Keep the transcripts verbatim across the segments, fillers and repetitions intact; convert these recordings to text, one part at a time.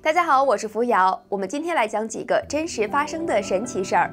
大家好，我是扶摇。我们今天来讲几个真实发生的神奇事儿。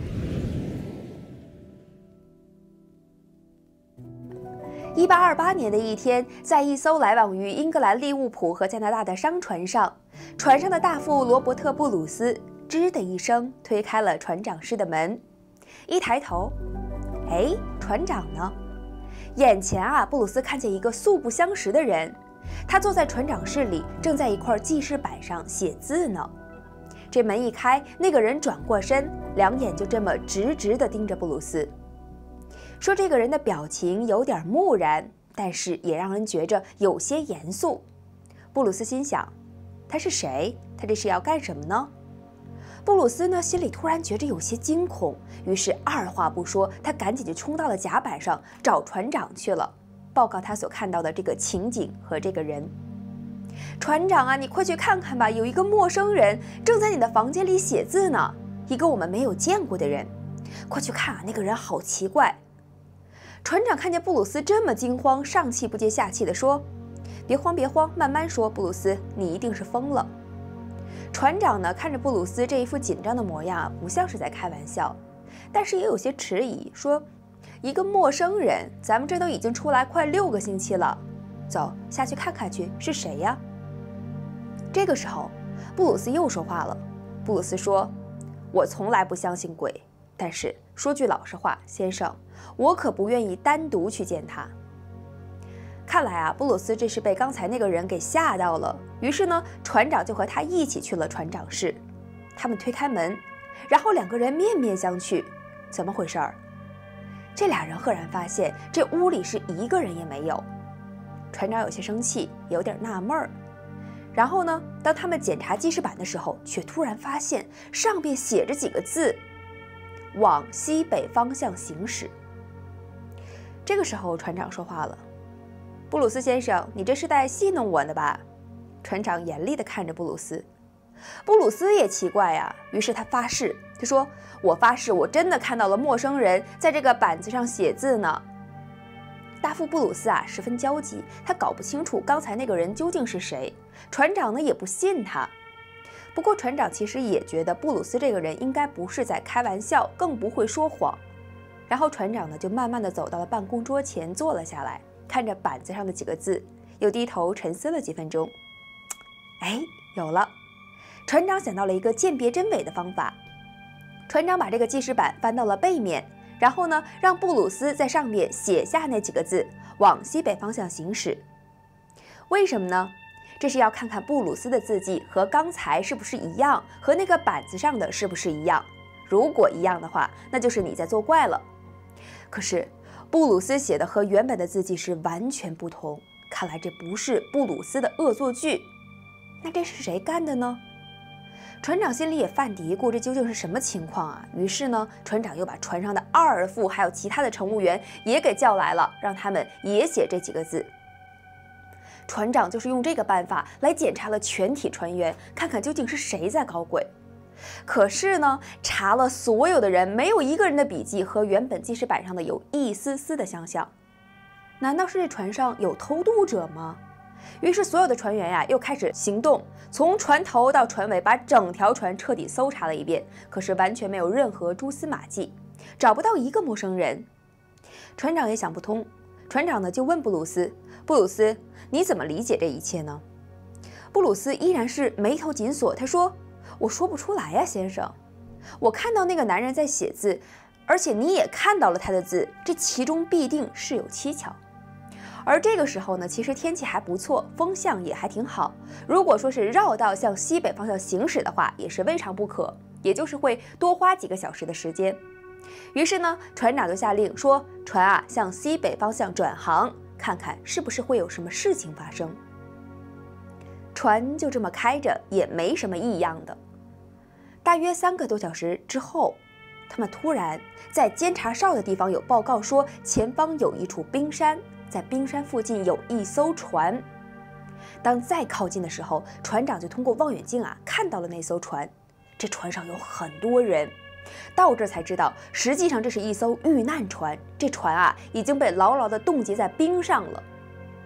一八二八年的一天，在一艘来往于英格兰利物浦和加拿大的商船上，船上的大副罗伯特·布鲁斯吱的一声推开了船长室的门，一抬头，哎，船长呢？眼前啊，布鲁斯看见一个素不相识的人。他坐在船长室里，正在一块记事板上写字呢。这门一开，那个人转过身，两眼就这么直直地盯着布鲁斯。说这个人的表情有点木然，但是也让人觉着有些严肃。布鲁斯心想，他是谁？他这是要干什么呢？布鲁斯呢，心里突然觉着有些惊恐，于是二话不说，他赶紧就冲到了甲板上找船长去了。报告他所看到的这个情景和这个人。船长啊，你快去看看吧，有一个陌生人正在你的房间里写字呢，一个我们没有见过的人。快去看啊，那个人好奇怪。船长看见布鲁斯这么惊慌，上气不接下气地说：“别慌，别慌，慢慢说，布鲁斯，你一定是疯了。”船长呢，看着布鲁斯这一副紧张的模样，不像是在开玩笑，但是也有些迟疑，说：“一个陌生人，咱们这都已经出来快六个星期了，走下去看看去，是谁呀？”这个时候，布鲁斯又说话了。布鲁斯说：“我从来不相信鬼，但是说句老实话，先生，我可不愿意单独去见他。”看来啊，布鲁斯这是被刚才那个人给吓到了。于是呢，船长就和他一起去了船长室。他们推开门，然后两个人面面相觑。怎么回事儿？这俩人赫然发现这屋里是一个人也没有。船长有些生气，有点纳闷儿。然后呢，当他们检查记事板的时候，却突然发现上边写着几个字：“往西北方向行驶。”这个时候，船长说话了：“布鲁斯先生，你这是在戏弄我呢吧？”船长严厉地看着布鲁斯。布鲁斯也奇怪呀、啊，于是他发誓，他说：“我发誓，我真的看到了陌生人在这个板子上写字呢。”大副布鲁斯啊，十分焦急，他搞不清楚刚才那个人究竟是谁。船长呢，也不信他。不过船长其实也觉得布鲁斯这个人应该不是在开玩笑，更不会说谎。然后船长呢，就慢慢地走到了办公桌前，坐了下来，看着板子上的几个字，又低头沉思了几分钟。哎，有了！船长想到了一个鉴别真伪的方法。船长把这个记事板翻到了背面，然后呢，让布鲁斯在上面写下那几个字，往西北方向行驶。为什么呢？这是要看看布鲁斯的字迹和刚才是不是一样，和那个板子上的是不是一样。如果一样的话，那就是你在作怪了。可是布鲁斯写的和原本的字迹是完全不同，看来这不是布鲁斯的恶作剧。那这是谁干的呢？船长心里也犯嘀咕，这究竟是什么情况啊？于是呢，船长又把船上的二副还有其他的乘务员也给叫来了，让他们也写这几个字。船长就是用这个办法来检查了全体船员，看看究竟是谁在搞鬼。可是呢，查了所有的人，没有一个人的笔迹和原本记事板上的有一丝丝的相像。难道是这船上有偷渡者吗？于是所有的船员呀、啊、又开始行动，从船头到船尾，把整条船彻底搜查了一遍，可是完全没有任何蛛丝马迹，找不到一个陌生人。船长也想不通，船长呢就问布鲁斯：“布鲁斯，你怎么理解这一切呢？”布鲁斯依然是眉头紧锁，他说：“我说不出来呀，先生。我看到那个男人在写字，而且你也看到了他的字，这其中必定是有蹊跷。而这个时候呢，其实天气还不错，风向也还挺好。如果说是绕道向西北方向行驶的话，也是未尝不可，也就是会多花几个小时的时间。”于是呢，船长就下令说：“船啊，向西北方向转航，看看是不是会有什么事情发生。”船就这么开着，也没什么异样的。大约三个多小时之后，他们突然在监察哨的地方有报告说，前方有一处冰山，在冰山附近有一艘船。当再靠近的时候，船长就通过望远镜啊看到了那艘船，这船上有很多人。到这才知道，实际上这是一艘遇难船，这船啊已经被牢牢地冻结在冰上了。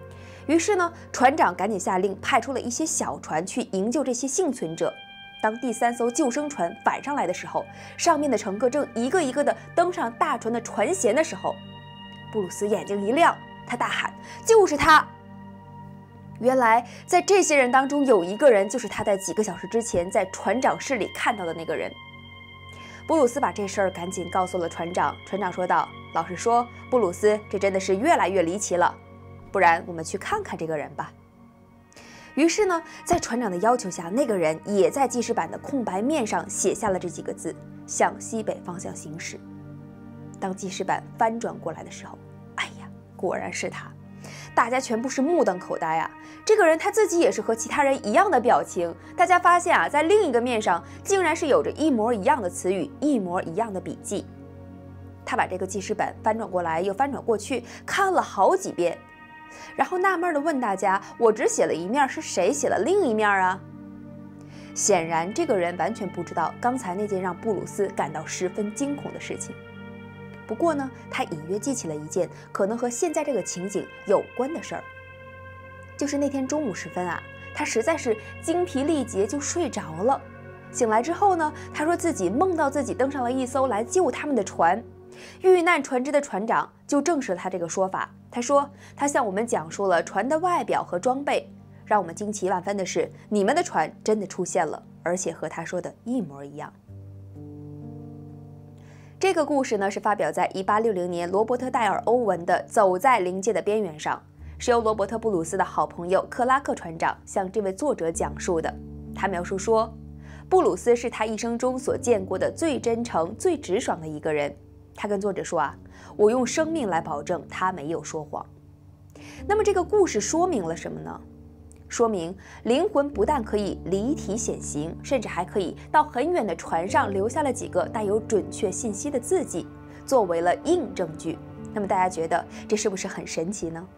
于是呢，船长赶紧下令派出了一些小船去营救这些幸存者。当第三艘救生船返上来的时候，上面的乘客正一个一个的登上大船的船舷的时候，布鲁斯眼睛一亮，他大喊：“就是他！”原来，在这些人当中，有一个人就是他在几个小时之前在船长室里看到的那个人。布鲁斯把这事儿赶紧告诉了船长。船长说道：“老实说，布鲁斯，这真的是越来越离奇了。不然，我们去看看这个人吧。”于是呢，在船长的要求下，那个人也在记事板的空白面上写下了这几个字：“向西北方向行驶。”当记事板翻转过来的时候，哎呀，果然是他！大家全部是目瞪口呆啊！这个人他自己也是和其他人一样的表情。大家发现啊，在另一个面上竟然是有着一模一样的词语，一模一样的笔记。他把这个记事本翻转过来又翻转过去，看了好几遍。然后纳闷地问大家：“我只写了一面，是谁写了另一面啊？”显然，这个人完全不知道刚才那件让布鲁斯感到十分惊恐的事情。不过呢，他隐约记起了一件可能和现在这个情景有关的事儿，就是那天中午时分啊，他实在是精疲力竭，就睡着了。醒来之后呢，他说自己梦到自己登上了一艘来救他们的船。遇难船只的船长就证实了他这个说法。他说，他向我们讲述了船的外表和装备。让我们惊奇万分的是，你们的船真的出现了，而且和他说的一模一样。这个故事呢，是发表在一八六零年罗伯特·戴尔·欧文的《走在临界的边缘上》，是由罗伯特·布鲁斯的好朋友克拉克船长向这位作者讲述的。他描述说，布鲁斯是他一生中所见过的最真诚、最直爽的一个人。他跟作者说啊，我用生命来保证他没有说谎。那么这个故事说明了什么呢？说明灵魂不但可以离体显形，甚至还可以到很远的船上留下了几个带有准确信息的字迹，作为了硬证据。那么大家觉得这是不是很神奇呢？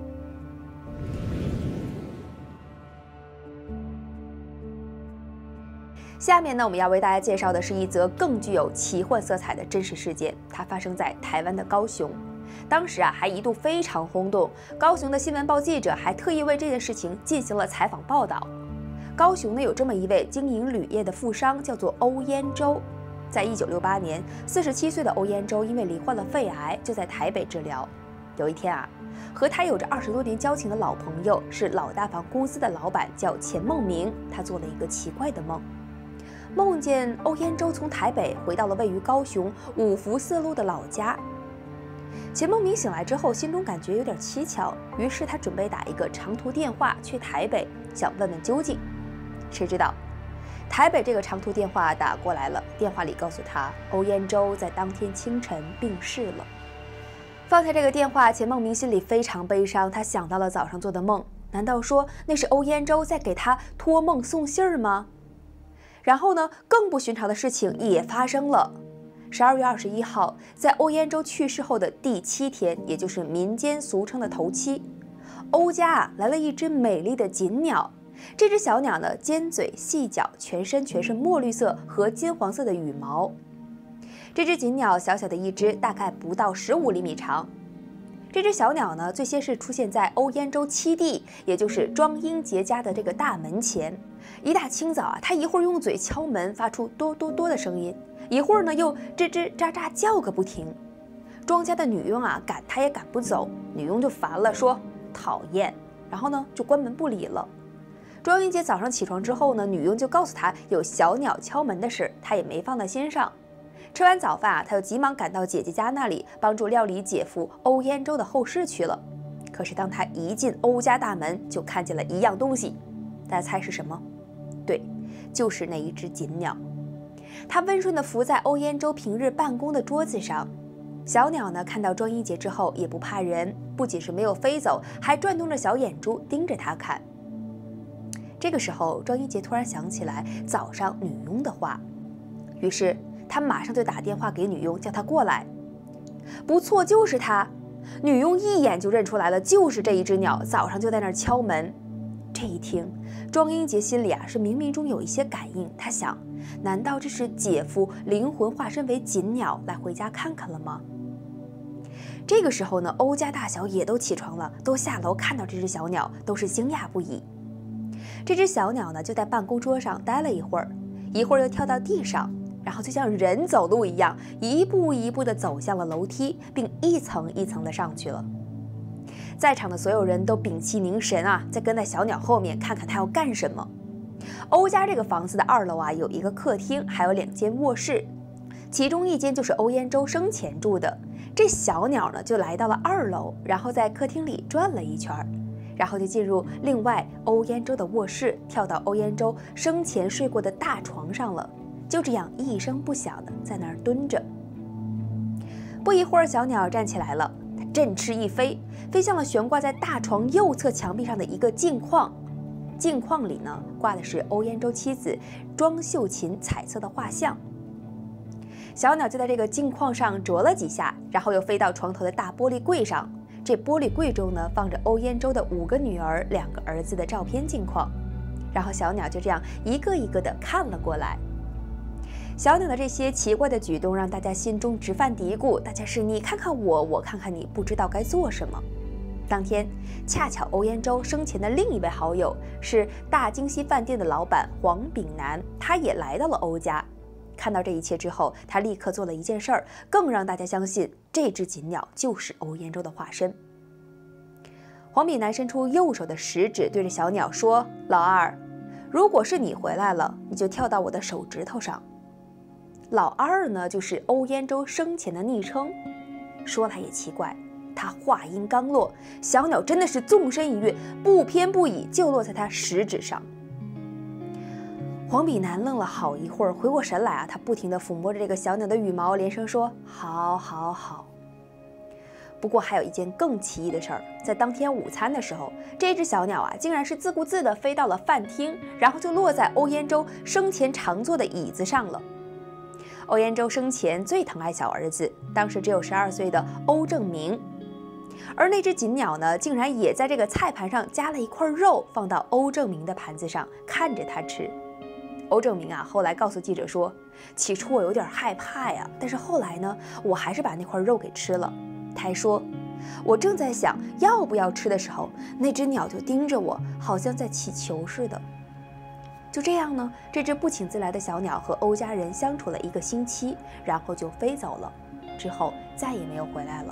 下面呢，我们要为大家介绍的是一则更具有奇幻色彩的真实事件，它发生在台湾的高雄。当时啊，还一度非常轰动，高雄的新闻报记者还特意为这件事情进行了采访报道。高雄呢，有这么一位经营铝业的富商，叫做欧燕洲。在一九六八年，四十七岁的欧燕洲因为罹患了肺癌，就在台北治疗。有一天啊，和他有着二十多年交情的老朋友，是老大房公司的老板，叫钱梦明，他做了一个奇怪的梦。梦见欧燕洲从台北回到了位于高雄五福四路的老家。钱梦明醒来之后，心中感觉有点蹊跷，于是他准备打一个长途电话去台北，想问问究竟。谁知道，台北这个长途电话打过来了，电话里告诉他，欧燕洲在当天清晨病逝了。放下这个电话，钱梦明心里非常悲伤，他想到了早上做的梦，难道说那是欧燕洲在给他托梦送信儿吗？然后呢，更不寻常的事情也发生了。十二月二十一号，在欧燕洲去世后的第七天，也就是民间俗称的头七，欧家啊来了一只美丽的锦鸟。这只小鸟呢，尖嘴细脚，全身全是墨绿色和金黄色的羽毛。这只锦鸟小小的一只，大概不到十五厘米长。这只小鸟呢，最先是出现在欧燕洲七弟，也就是庄英杰家的这个大门前。一大清早啊，他一会儿用嘴敲门，发出哆哆哆的声音，一会儿呢又吱吱喳喳叫个不停。庄家的女佣啊，赶他也赶不走，女佣就烦了，说讨厌，然后呢就关门不理了。庄英杰早上起床之后呢，女佣就告诉他有小鸟敲门的事，他也没放在心上。吃完早饭啊，他就急忙赶到姐姐家那里，帮助料理姐夫欧燕洲的后事去了。可是当他一进欧家大门，就看见了一样东西，大家猜是什么？对，就是那一只锦鸟。它温顺地伏在欧燕洲平日办公的桌子上。小鸟呢，看到庄英杰之后也不怕人，不仅是没有飞走，还转动着小眼珠盯着他看。这个时候，庄英杰突然想起来早上女佣的话，于是他马上就打电话给女佣，叫她过来。不错，就是她。女佣一眼就认出来了，就是这一只鸟，早上就在那儿敲门。这一听，庄英杰心里啊是冥冥中有一些感应，他想，难道这是姐夫灵魂化身为锦鸟来回家看看了吗？ 这个时候呢，欧家大小也都起床了，都下楼看到这只小鸟，都是惊讶不已。这只小鸟呢，就在办公桌上待了一会儿，一会儿又跳到地上，然后就像人走路一样，一步一步地走向了楼梯，并一层一层地上去了。在场的所有人都屏气凝神啊，在跟在小鸟后面看看它要干什么。欧家这个房子的二楼啊，有一个客厅，还有两间卧室，其中一间就是欧燕州生前住的。这小鸟呢，就来到了二楼，然后在客厅里转了一圈，然后就进入另外欧燕州的卧室，跳到欧燕州生前睡过的大床上了，就这样一声不响的在那儿蹲着。不一会儿，小鸟站起来了，它振翅一飞，飞向了悬挂在大床右侧墙壁上的一个镜框。镜框里呢，挂的是欧燕州妻子庄秀琴彩色的画像。小鸟就在这个镜框上啄了几下，然后又飞到床头的大玻璃柜上。这玻璃柜中呢，放着欧燕州的五个女儿、两个儿子的照片镜框。然后小鸟就这样一个一个的看了过来。小鸟的这些奇怪的举动让大家心中直犯嘀咕，大家是你看看我，我看看你，不知道该做什么。当天，恰巧欧燕州生前的另一位好友是大京西饭店的老板黄炳南，他也来到了欧家。看到这一切之后，他立刻做了一件事儿，更让大家相信这只锦鸟就是欧燕州的化身。黄炳南伸出右手的食指，对着小鸟说：“老二，如果是你回来了，你就跳到我的手指头上。”老二呢，就是欧燕州生前的昵称。说来也奇怪，他话音刚落，小鸟真的是纵身一跃，不偏不倚就落在他食指上。黄炳南愣了好一会儿，回过神来啊，他不停地抚摸着这个小鸟的羽毛，连声说：“好，好，好。”不过还有一件更奇异的事儿，在当天午餐的时候，这只小鸟啊，竟然是自顾自地飞到了饭厅，然后就落在欧燕州生前常坐的椅子上了。欧燕州生前最疼爱小儿子，当时只有十二岁的欧正明，而那只锦鸟呢，竟然也在这个菜盘上加了一块肉，放到欧正明的盘子上，看着他吃。欧正明啊，后来告诉记者说，起初我有点害怕呀，但是后来呢，我还是把那块肉给吃了。他还说，我正在想要不要吃的时候，那只鸟就盯着我，好像在祈求似的。就这样呢，这只不请自来的小鸟和欧家人相处了一个星期，然后就飞走了，之后再也没有回来了。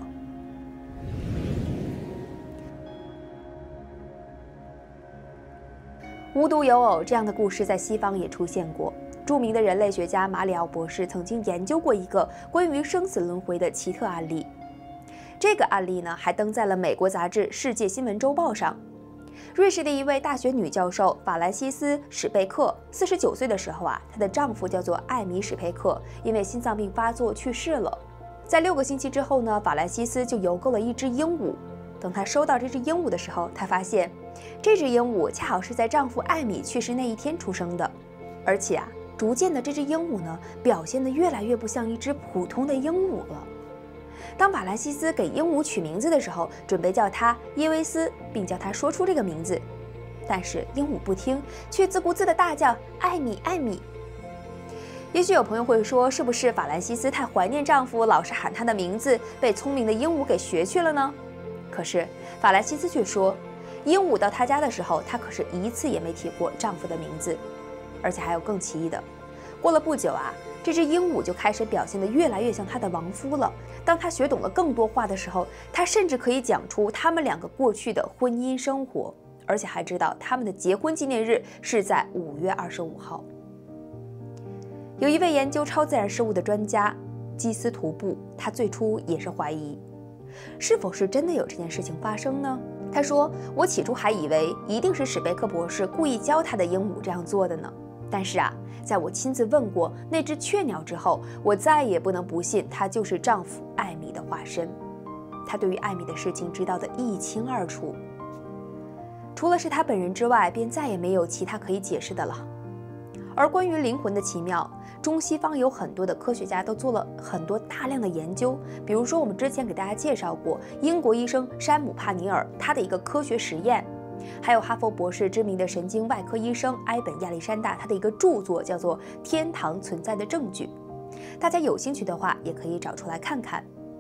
无独有偶，这样的故事在西方也出现过。著名的人类学家马里奥博士曾经研究过一个关于生死轮回的奇特案例。这个案例呢，还登在了美国杂志《世界新闻周报》上。瑞士的一位大学女教授法兰西斯·史佩克，四十九岁的时候啊，她的丈夫叫做艾米·史佩克，因为心脏病发作去世了。在六个星期之后呢，法兰西斯就邮购了一只鹦鹉。等她收到这只鹦鹉的时候，她发现这只鹦鹉恰好是在丈夫艾米去世那一天出生的，而且啊，逐渐的这只鹦鹉呢，表现得越来越不像一只普通的鹦鹉了。当法兰西斯给鹦鹉取名字的时候，准备叫它耶维斯，并叫它说出这个名字，但是鹦鹉不听，却自顾自地大叫艾米艾米。也许有朋友会说，是不是法兰西斯太怀念丈夫，老是喊他的名字，被聪明的鹦鹉给学去了呢？可是法兰西斯却说，鹦鹉到她家的时候，她可是一次也没提过丈夫的名字。而且还有更奇异的，过了不久啊，这只鹦鹉就开始表现得越来越像她的亡夫了。当她学懂了更多话的时候，她甚至可以讲出他们两个过去的婚姻生活，而且还知道他们的结婚纪念日是在五月二十五号。有一位研究超自然事物的专家基斯图布，他最初也是怀疑，是否是真的有这件事情发生呢？他说，我起初还以为一定是史贝克博士故意教他的鹦鹉这样做的呢。但是啊，在我亲自问过那只雀鸟之后，我再也不能不信它就是丈夫艾米的化身。他对于艾米的事情知道得一清二楚，除了是他本人之外，便再也没有其他可以解释的了。而关于灵魂的奇妙，中西方有很多的科学家都做了很多大量的研究。比如说我们之前给大家介绍过英国医生山姆帕尼尔他的一个科学实验，还有哈佛博士知名的神经外科医生埃本亚历山大他的一个著作叫做《天堂存在的证据》，大家有兴趣的话也可以找出来看看。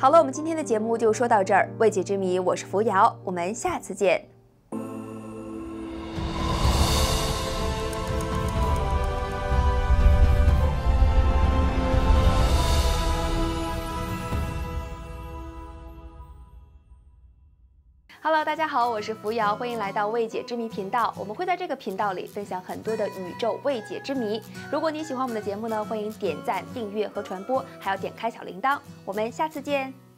好了，我们今天的节目就说到这儿。未解之谜，我是扶摇，我们下次见。Hello， 大家好，我是扶摇，欢迎来到未解之谜频道。我们会在这个频道里分享很多的宇宙未解之谜。如果你喜欢我们的节目呢，欢迎点赞、订阅和传播，还要点开小铃铛。我们下次见。